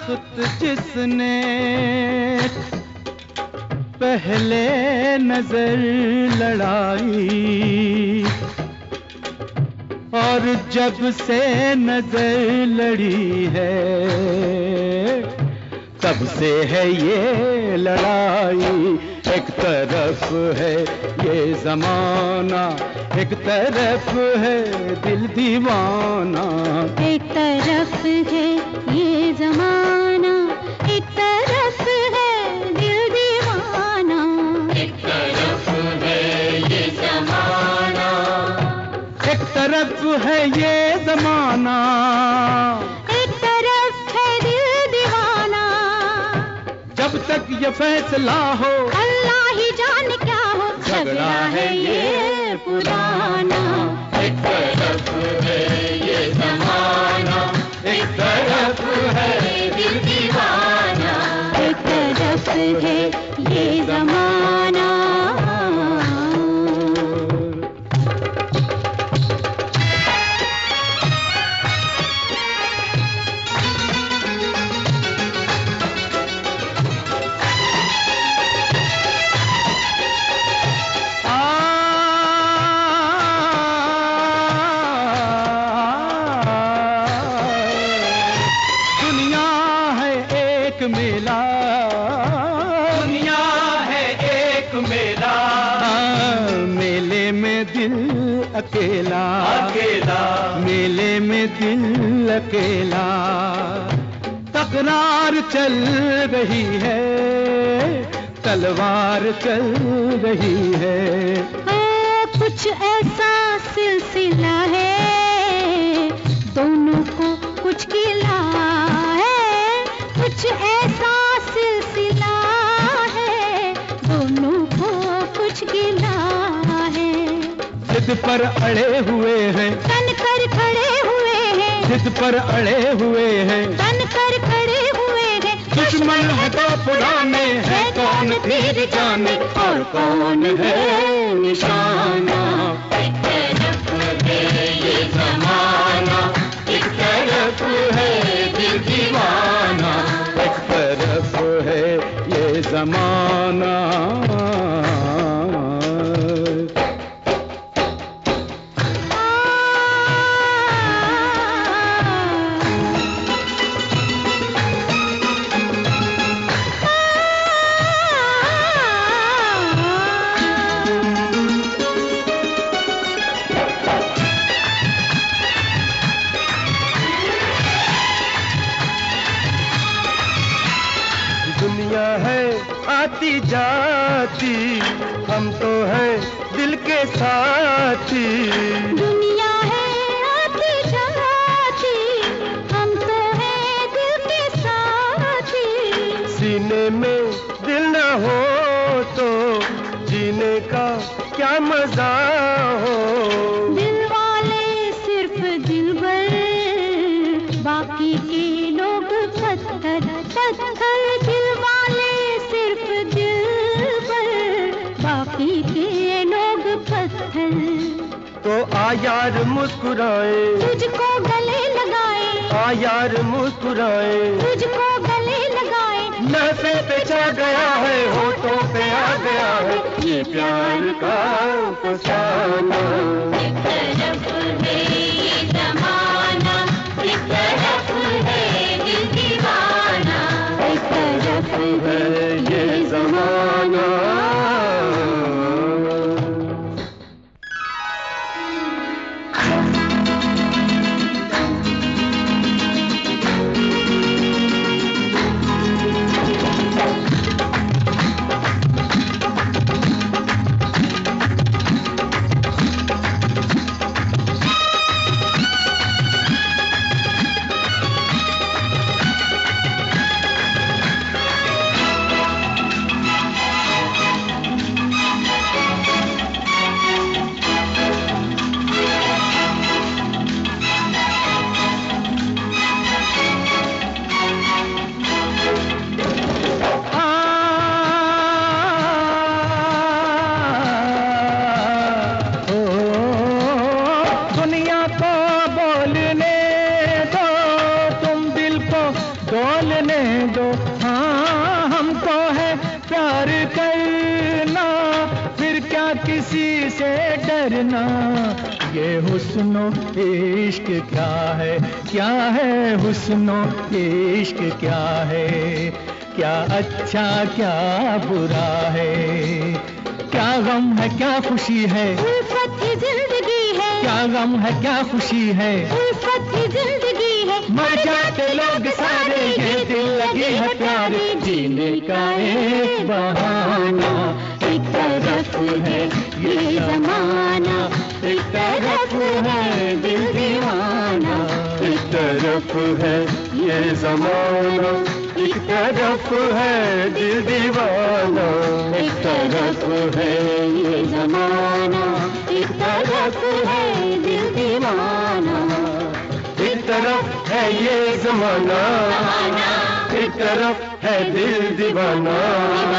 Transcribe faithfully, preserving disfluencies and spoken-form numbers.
वक्त जिसने पहले नजर लड़ाई और जब से नजर लड़ी है तब से है ये लड़ाई। एक तरफ है ये जमाना, एक तरफ है दिल दीवाना। एक तरफ है ये जमाना, एक तरफ है दिल दीवाना। एक तरफ है ये जमाना, एक तरफ है ये जमाना, एक तरफ है दिल दीवाना। जब तक ये फैसला हो अल्लाह ही जाने क्या हो, झगड़ा है ये पुराना। एक तरफ है ये जमाना, एक तरफ है दिल दीवाना। एक तरफ है ये जमाना। मेला दुनिया है एक मेला, मेले में दिल अकेला, अकेला मेले में दिल अकेला। तकरार चल रही है, तलवार चल रही है। ओ, कुछ ऐसा सिलसिला है, दोनों को कुछ गिला है। कुछ ऐसा सिलसिला है, दोनों को कुछ गिला है। जिद पर अड़े हुए हैं, तन कर खड़े हुए हैं। जिद पर अड़े हुए हैं, तन कर खड़े हुए हैं। दुश्मन है तो पुराने हैं, कौन तीर जाने और कौन है निशाना। एक तरफ है ये जमाना, एक तरफ है दिल दीवाना। एक तरफ है ये जमाना, दुनिया है आती जाती, हम तो है दिल के साथी। दुनिया है आती जाती, हम तो है दिल के साथी। सीने में दिल न हो तो जीने का क्या मजा हो। दिल वाले सिर्फ दिलबर, बाकी के लोग पत्थर पत्थर। दिल वाले सिर्फ दिलबर, बाकी के लोग पत्थर। तो आ यार मुस्कुराए, तुझको गले लगाए, आ यार मुस्कुराए। तुझको गले लगाए। लहसे पे छा गया है, होठों पे आ गया है ये प्यार का फसाना। एक तरफ है ये जमाना, एक तरफ है दिल दीवाना। एक तरफ है ये जमाना। प्यार करना, फिर क्या किसी से डरना। ये हुस्नो इश्क क्या है, क्या है हुस्नो इश्क क्या है, क्या अच्छा क्या बुरा है, क्या गम है क्या खुशी है, उल्फत ही जिंदगी है, क्या गम है क्या खुशी है, उल्फत ही जिंदगी है। मर जाते लोग सारे, ये दिल लगी है प्यारे, जीने का एक बहाना। एक तरफ है ये जमाना, एक तरफ है दिल दीवाना। एक तरफ है ये जमाना, एक तरफ है दिल दीवाना। एक तरफ है ये जमाना, एक तरफ है दिल दीवाना। एक तरफ है ये जमाना, एक तरफ है दिल दीवाना।